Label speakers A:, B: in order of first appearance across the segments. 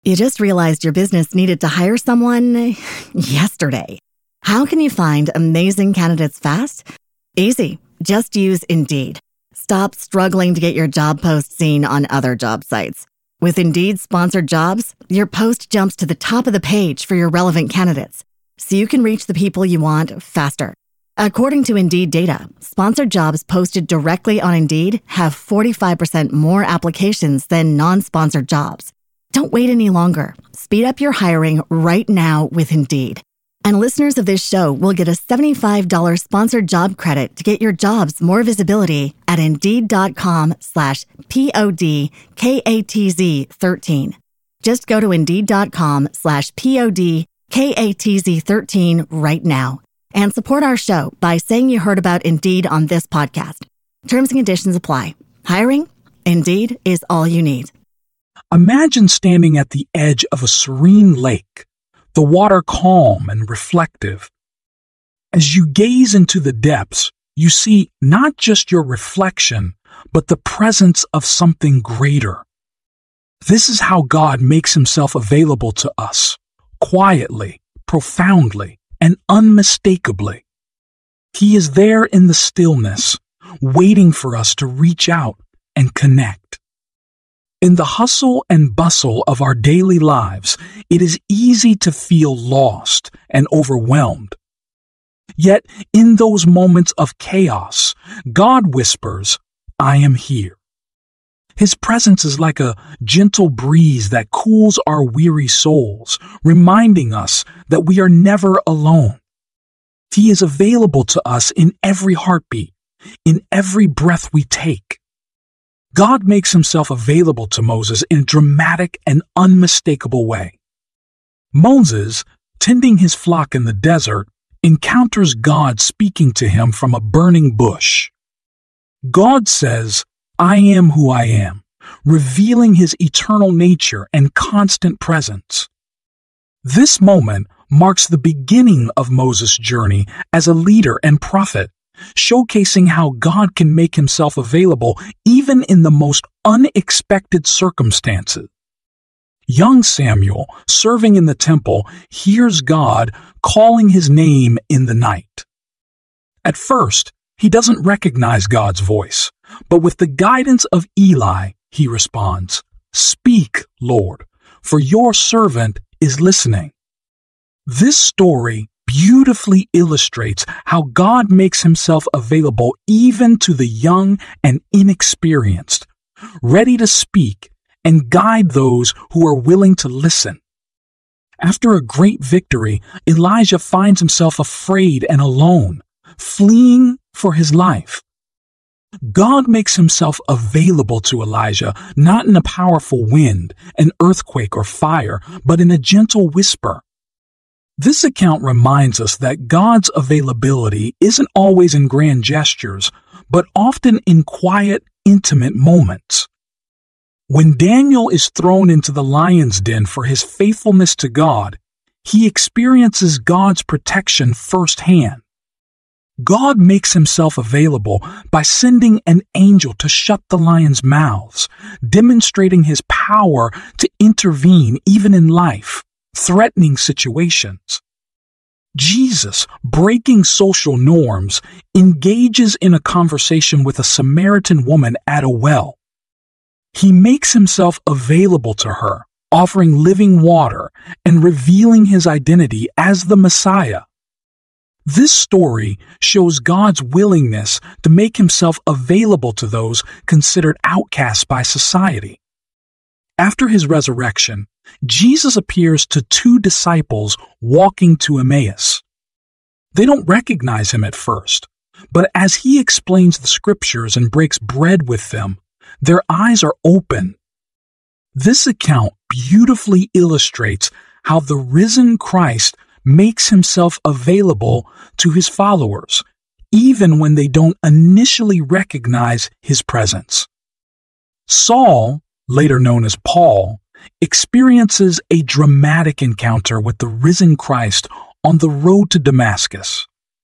A: You just realized your business needed to hire someone yesterday. How can you find amazing candidates fast? Easy. Just use Indeed. Stop struggling to get your job post seen on other job sites. With Indeed sponsored jobs, your post jumps to the top of the page for your relevant candidates, so you can reach the people you want faster. According to Indeed data, sponsored jobs posted directly on Indeed have 45% more applications than non-sponsored jobs. Don't wait any longer. Speed up your hiring right now with Indeed. And listeners of this show will get a $75 sponsored job credit to get your jobs more visibility at Indeed.com/PODKATZ13. Just go to Indeed.com/PODKATZ13 right now and support our show by saying you heard about Indeed on this podcast. Terms and conditions apply. Hiring? Indeed is all you need.
B: Imagine standing at the edge of a serene lake, the water calm and reflective. As you gaze into the depths, you see not just your reflection, but the presence of something greater. This is how God makes himself available to us, quietly, profoundly, and unmistakably. He is there in the stillness, waiting for us to reach out and connect. In the hustle and bustle of our daily lives, it is easy to feel lost and overwhelmed. Yet, in those moments of chaos, God whispers, "I am here." His presence is like a gentle breeze that cools our weary souls, reminding us that we are never alone. He is available to us in every heartbeat, in every breath we take. God makes himself available to Moses in a dramatic and unmistakable way. Moses, tending his flock in the desert, encounters God speaking to him from a burning bush. God says, "I am who I am," revealing his eternal nature and constant presence. This moment marks the beginning of Moses' journey as a leader and prophet, showcasing how God can make himself available even in the most unexpected circumstances. Young Samuel, serving in the temple, hears God calling his name in the night. At first, he doesn't recognize God's voice, but with the guidance of Eli, he responds, "Speak, Lord, for your servant is listening." This story beautifully illustrates how God makes himself available even to the young and inexperienced, ready to speak and guide those who are willing to listen. After a great victory, Elijah finds himself afraid and alone, fleeing for his life. God makes himself available to Elijah not in a powerful wind, an earthquake, or fire, but in a gentle whisper. This account reminds us that God's availability isn't always in grand gestures, but often in quiet, intimate moments. When Daniel is thrown into the lion's den for his faithfulness to God, he experiences God's protection firsthand. God makes himself available by sending an angel to shut the lions' mouths, demonstrating his power to intervene even in life-threatening situations. Jesus, breaking social norms, engages in a conversation with a Samaritan woman at a well. He makes himself available to her, offering living water and revealing his identity as the Messiah. This story shows God's willingness to make himself available to those considered outcasts by society. After his resurrection, Jesus appears to two disciples walking to Emmaus. They don't recognize him at first, but as he explains the scriptures and breaks bread with them, their eyes are open. This account beautifully illustrates how the risen Christ makes himself available to his followers, even when they don't initially recognize his presence. Saul, later known as Paul, experiences a dramatic encounter with the risen Christ on the road to Damascus.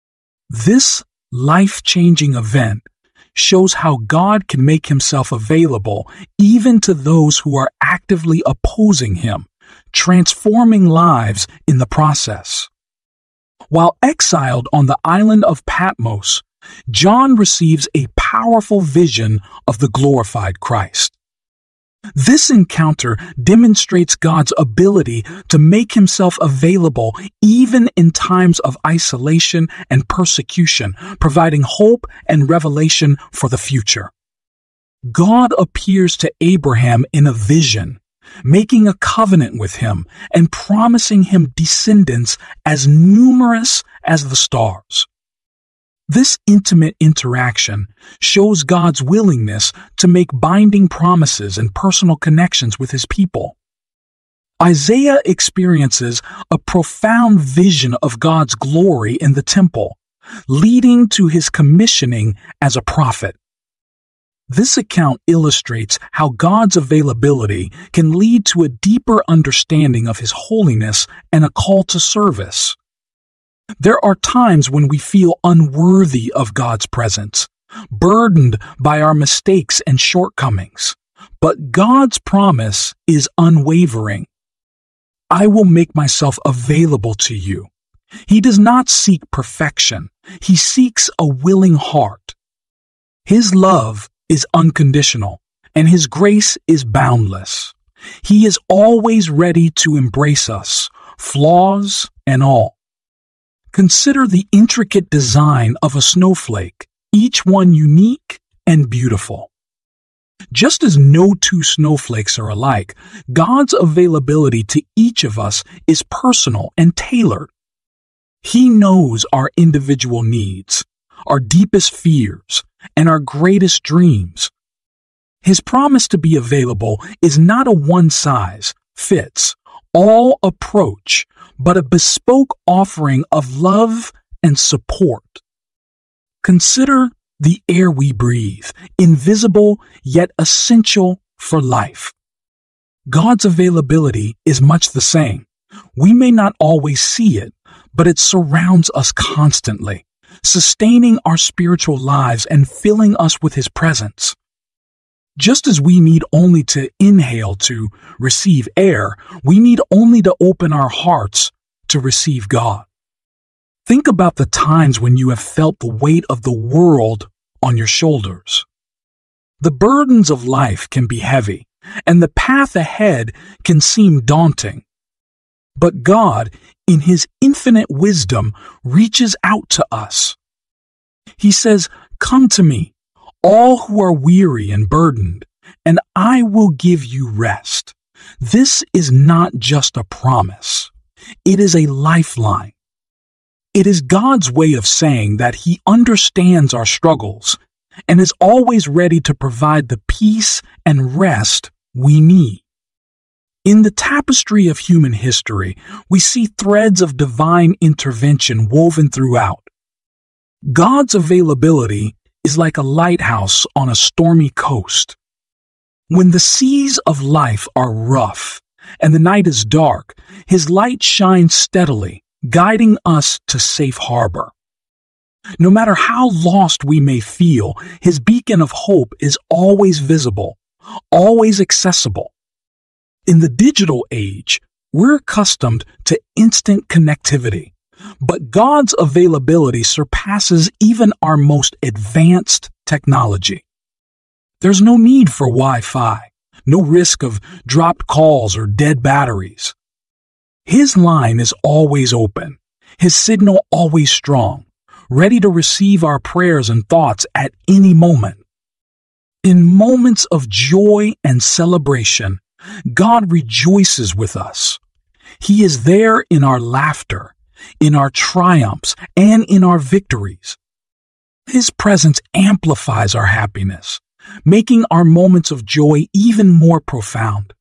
B: This life-changing event shows how God can make himself available even to those who are actively opposing him, transforming lives in the process. While exiled on the island of Patmos, John receives a powerful vision of the glorified Christ. This encounter demonstrates God's ability to make himself available even in times of isolation and persecution, providing hope and revelation for the future. God appears to Abraham in a vision, making a covenant with him and promising him descendants as numerous as the stars. This intimate interaction shows God's willingness to make binding promises and personal connections with his people. Isaiah experiences a profound vision of God's glory in the temple, leading to his commissioning as a prophet. This account illustrates how God's availability can lead to a deeper understanding of his holiness and a call to service. There are times when we feel unworthy of God's presence, burdened by our mistakes and shortcomings. But God's promise is unwavering. I will make myself available to you. He does not seek perfection. He seeks a willing heart. His love is unconditional, and his grace is boundless. He is always ready to embrace us, flaws and all. Consider the intricate design of a snowflake, each one unique and beautiful. Just as no two snowflakes are alike, God's availability to each of us is personal and tailored. He knows our individual needs, our deepest fears, and our greatest dreams. His promise to be available is not a one-size-fits-all approach, but a bespoke offering of love and support. Consider the air we breathe, invisible yet essential for life. God's availability is much the same. We may not always see it, but it surrounds us constantly, sustaining our spiritual lives and filling us with his presence. Just as we need only to inhale to receive air, we need only to open our hearts to receive God. Think about the times when you have felt the weight of the world on your shoulders. The burdens of life can be heavy, and the path ahead can seem daunting. But God, in his infinite wisdom, reaches out to us. He says, "Come to me, all who are weary and burdened, and I will give you rest." This is not just a promise. It is a lifeline. It is God's way of saying that he understands our struggles and is always ready to provide the peace and rest we need. In the tapestry of human history, we see threads of divine intervention woven throughout. God's availability is like a lighthouse on a stormy coast. When the seas of life are rough and the night is dark, his light shines steadily, guiding us to safe harbor. No matter how lost we may feel, his beacon of hope is always visible, always accessible. In the digital age, we're accustomed to instant connectivity, but God's availability surpasses even our most advanced technology. There's no need for Wi-Fi, no risk of dropped calls or dead batteries. His line is always open, his signal always strong, ready to receive our prayers and thoughts at any moment. In moments of joy and celebration, God rejoices with us. He is there in our laughter, in our triumphs, and in our victories. His presence amplifies our happiness, making our moments of joy even more profound.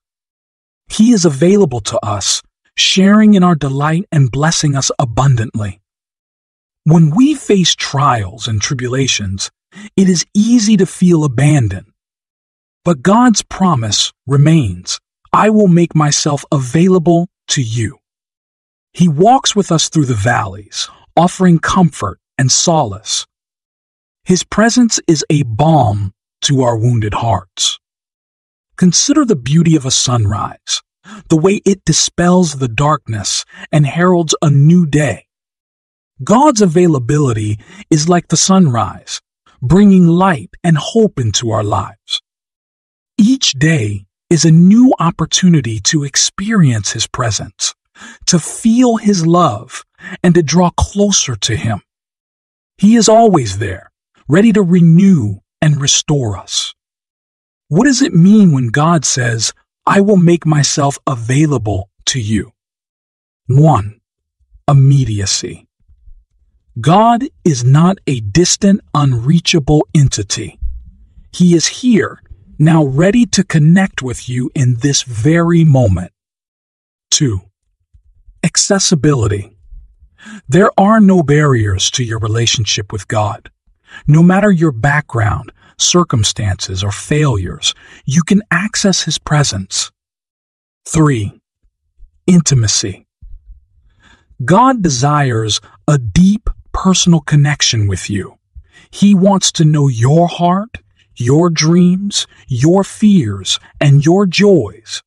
B: He is available to us, sharing in our delight and blessing us abundantly. When we face trials and tribulations, it is easy to feel abandoned. But God's promise remains, "I will make myself available to you." He walks with us through the valleys, offering comfort and solace. His presence is a balm to our wounded hearts. Consider the beauty of a sunrise, the way it dispels the darkness and heralds a new day. God's availability is like the sunrise, bringing light and hope into our lives. Each day is a new opportunity to experience His presence, to feel His love, and to draw closer to Him. He is always there, ready to renew and restore us. What does it mean when God says, "I will make myself available to you"? 1. Immediacy. God is not a distant, unreachable entity. He is here, now ready to connect with you in this very moment. 2. Accessibility. There are no barriers to your relationship with God. No matter your background, circumstances, or failures, you can access His presence. 3. Intimacy. God desires a deep, personal connection with you. He wants to know your heart, your dreams, your fears, and your joys.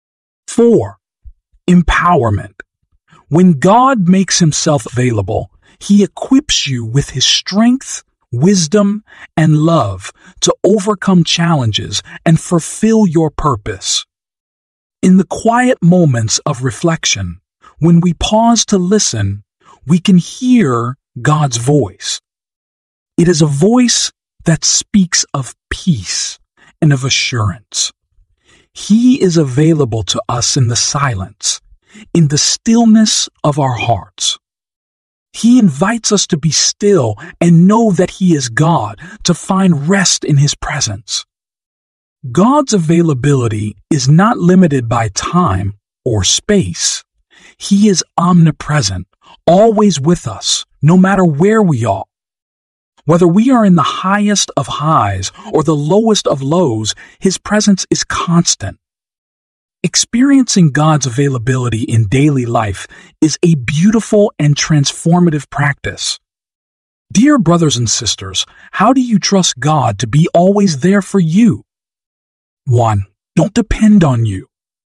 B: 4. Empowerment. When God makes Himself available, He equips you with His strength, wisdom, and love to overcome challenges and fulfill your purpose. In the quiet moments of reflection, when we pause to listen, we can hear God's voice. It is a voice that speaks of peace and of assurance. He is available to us in the silence, in the stillness of our hearts. He invites us to be still and know that He is God, to find rest in His presence. God's availability is not limited by time or space. He is omnipresent, always with us, no matter where we are. Whether we are in the highest of highs or the lowest of lows, His presence is constant. Experiencing God's availability in daily life is a beautiful and transformative practice. Dear brothers and sisters, how do you trust God to be always there for you? 1. Don't depend on you.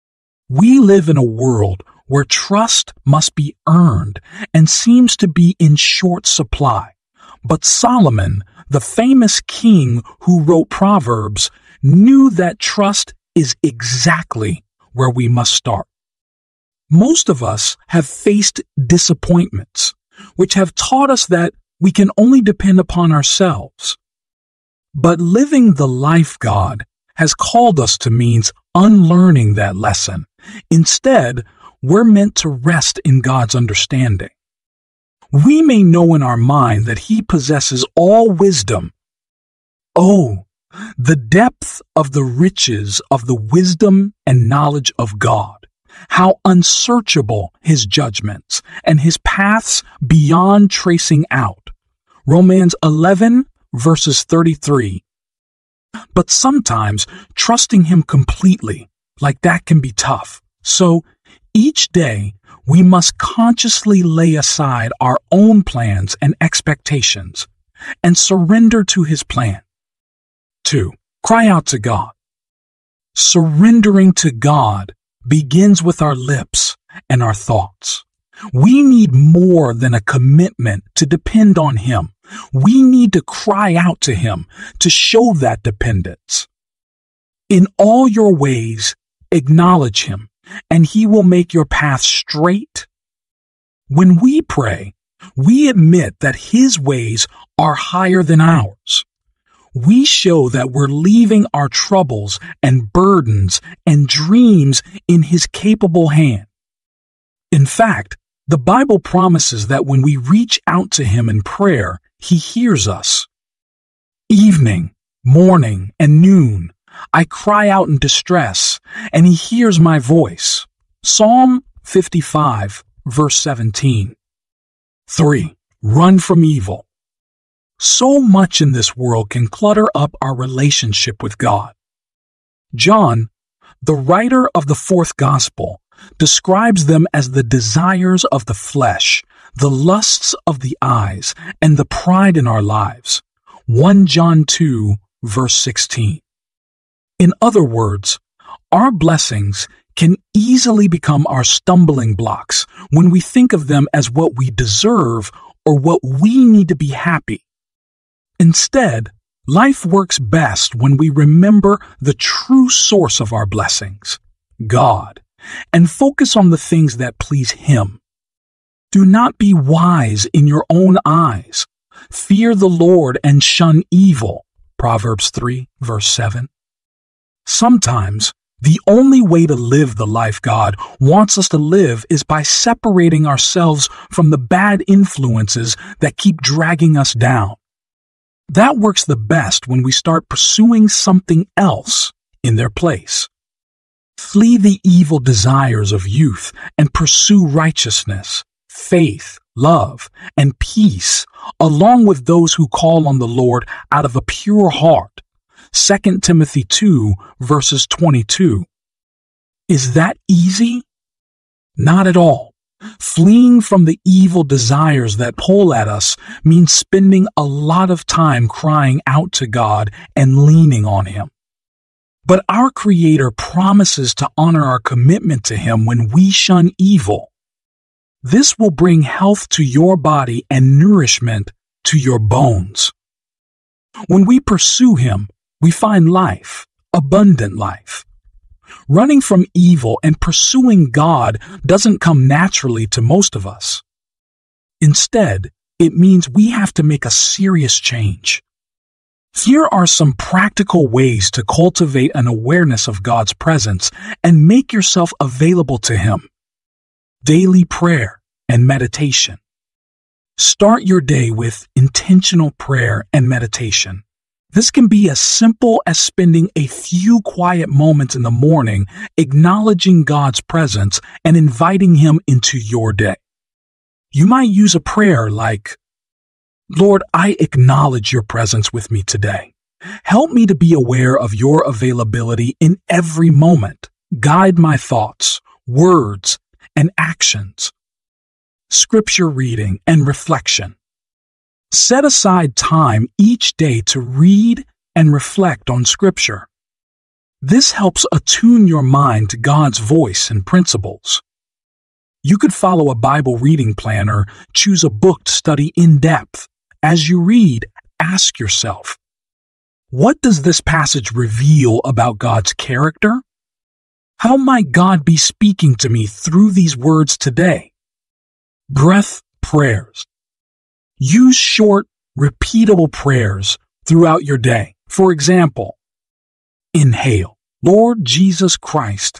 B: We live in a world where trust must be earned and seems to be in short supply. But Solomon, the famous king who wrote Proverbs, knew that trust is exactly where we must start. Most of us have faced disappointments, which have taught us that we can only depend upon ourselves. But living the life God has called us to means unlearning that lesson. Instead, we're meant to rest in God's understanding. We may know in our mind that He possesses all wisdom. Oh, the depth of the riches of the wisdom and knowledge of God. How unsearchable His judgments and His paths beyond tracing out. Romans 11, verses 33. But sometimes trusting Him completely, like that, can be tough. So each day we must consciously lay aside our own plans and expectations and surrender to His plan. 2. Cry out to God. Surrendering to God begins with our lips and our thoughts. We need more than a commitment to depend on Him. We need to cry out to Him to show that dependence. In all your ways, acknowledge Him, and He will make your path straight. When we pray, we admit that His ways are higher than ours. We show that we're leaving our troubles and burdens and dreams in His capable hand. In fact, the Bible promises that when we reach out to Him in prayer, He hears us. Evening, morning, and noon, I cry out in distress, and He hears my voice. Psalm 55, verse 17. 3. Run from evil. So much in this world can clutter up our relationship with God. John, the writer of the fourth gospel, describes them as the desires of the flesh, the lusts of the eyes, and the pride in our lives. 1 John 2, verse 16. In other words, our blessings can easily become our stumbling blocks when we think of them as what we deserve or what we need to be happy. Instead, life works best when we remember the true source of our blessings, God, and focus on the things that please Him. Do not be wise in your own eyes. Fear the Lord and shun evil. Proverbs 3, verse 7. Sometimes, the only way to live the life God wants us to live is by separating ourselves from the bad influences that keep dragging us down. That works the best when we start pursuing something else in their place. Flee the evil desires of youth and pursue righteousness, faith, love, and peace, along with those who call on the Lord out of a pure heart. 2 Timothy 2, verses 22. Is that easy? Not at all. Fleeing from the evil desires that pull at us means spending a lot of time crying out to God and leaning on Him. But our Creator promises to honor our commitment to Him when we shun evil. This will bring health to your body and nourishment to your bones. When we pursue Him, we find life, abundant life. Running from evil and pursuing God doesn't come naturally to most of us. Instead, it means we have to make a serious change. Here are some practical ways to cultivate an awareness of God's presence and make yourself available to Him. Daily prayer and meditation. Start your day with intentional prayer and meditation. This can be as simple as spending a few quiet moments in the morning acknowledging God's presence and inviting Him into your day. You might use a prayer like, Lord, I acknowledge your presence with me today. Help me to be aware of your availability in every moment. Guide my thoughts, words, and actions. Scripture reading and reflection. Set aside time each day to read and reflect on Scripture. This helps attune your mind to God's voice and principles. You could follow a Bible reading plan or choose a book to study in depth. As you read, ask yourself, what does this passage reveal about God's character? How might God be speaking to me through these words today? Breath prayers. Use short, repeatable prayers throughout your day. For example, inhale, Lord Jesus Christ.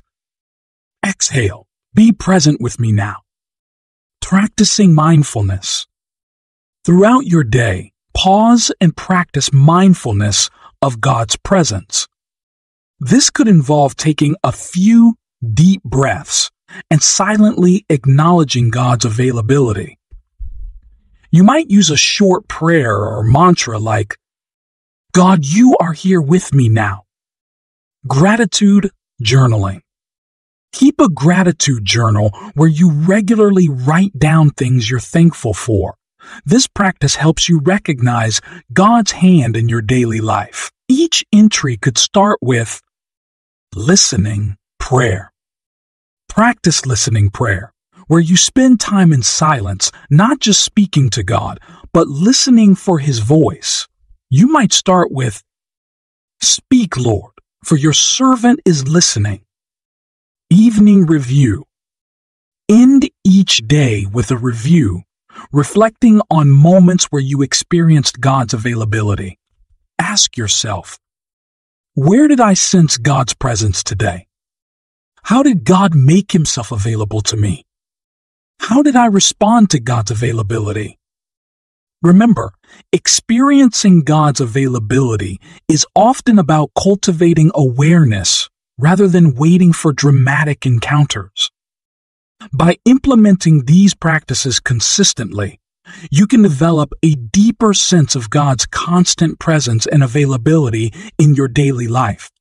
B: Exhale, be present with me now. Practicing mindfulness. Throughout your day, pause and practice mindfulness of God's presence. This could involve taking a few deep breaths and silently acknowledging God's availability. You might use a short prayer or mantra like, God, you are here with me now. Gratitude journaling. Keep a gratitude journal where you regularly write down things you're thankful for. This practice helps you recognize God's hand in your daily life. Each entry could start with listening prayer. Practice listening prayer, where you spend time in silence, not just speaking to God, but listening for His voice. You might start with, Speak, Lord, for your servant is listening. Evening review. End each day with a review, reflecting on moments where you experienced God's availability. Ask yourself, where did I sense God's presence today? How did God make Himself available to me? How did I respond to God's availability? Remember, experiencing God's availability is often about cultivating awareness rather than waiting for dramatic encounters. By implementing these practices consistently, you can develop a deeper sense of God's constant presence and availability in your daily life.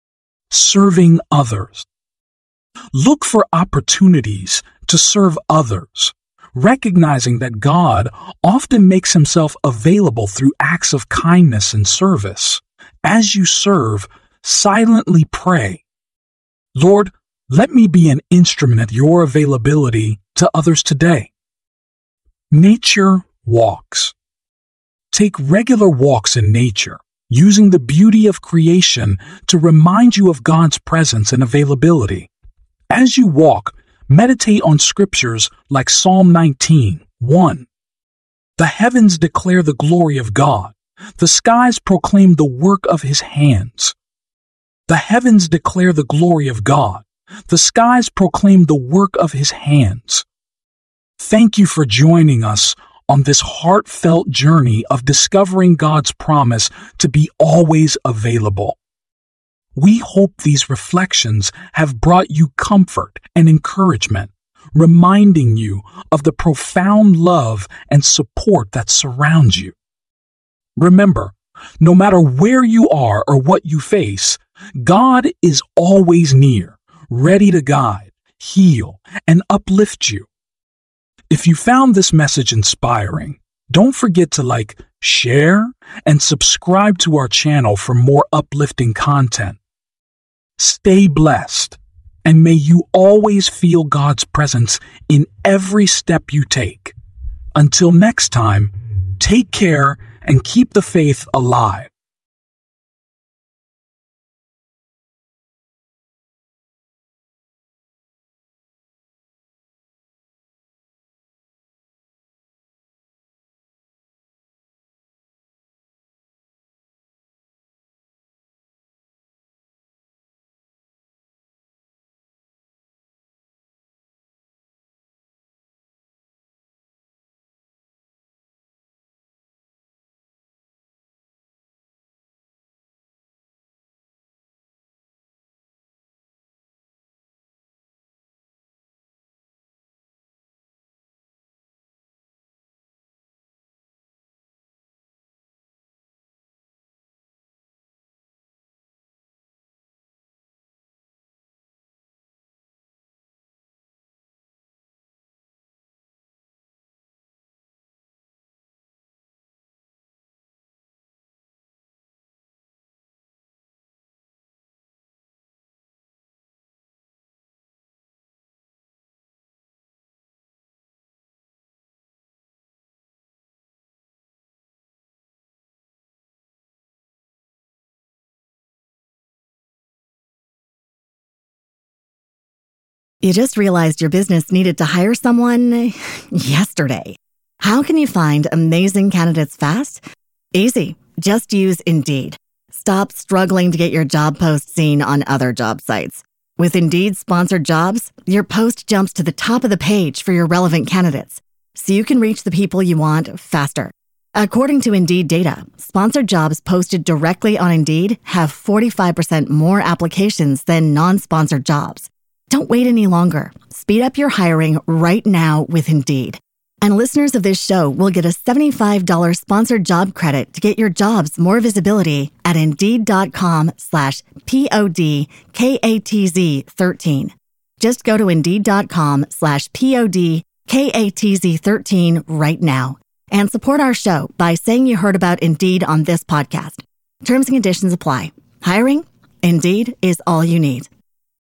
B: Serving others. Look for opportunities to serve others, recognizing that God often makes Himself available through acts of kindness and service. As you serve, silently pray, Lord, Let me be an instrument of your availability to others today. Nature walks. Take regular walks in nature, using the beauty of creation to remind you of God's presence and availability. As you walk, meditate on scriptures like Psalm 19:1. The heavens declare the glory of God. The skies proclaim the work of his hands. The heavens declare the glory of God. The skies proclaim the work of his hands. Thank you for joining us on this heartfelt journey of discovering God's promise to be always available. We hope these reflections have brought you comfort and encouragement, reminding you of the profound love and support that surrounds you. Remember, no matter where you are or what you face, God is always near, ready to guide, heal, and uplift you. If you found this message inspiring, don't forget to share, and subscribe to our channel for more uplifting content. Stay blessed, and may you always feel God's presence in every step you take. Until next time, take care and keep the faith alive.
A: You just realized your business needed to hire someone yesterday. How can you find amazing candidates fast? Easy. Just use Indeed. Stop struggling to get your job post seen on other job sites. With Indeed sponsored jobs, your post jumps to the top of the page for your relevant candidates, so you can reach the people you want faster. According to Indeed data, sponsored jobs posted directly on Indeed have 45% more applications than non-sponsored jobs. Don't wait any longer. Speed up your hiring right now with Indeed. And listeners of this show will get a $75 sponsored job credit to get your jobs more visibility at Indeed.com/PODKATZ13. Just go to Indeed.com/PODKATZ13 right now and support our show by saying you heard about Indeed on this podcast. Terms and conditions apply. Hiring? Indeed is all you need.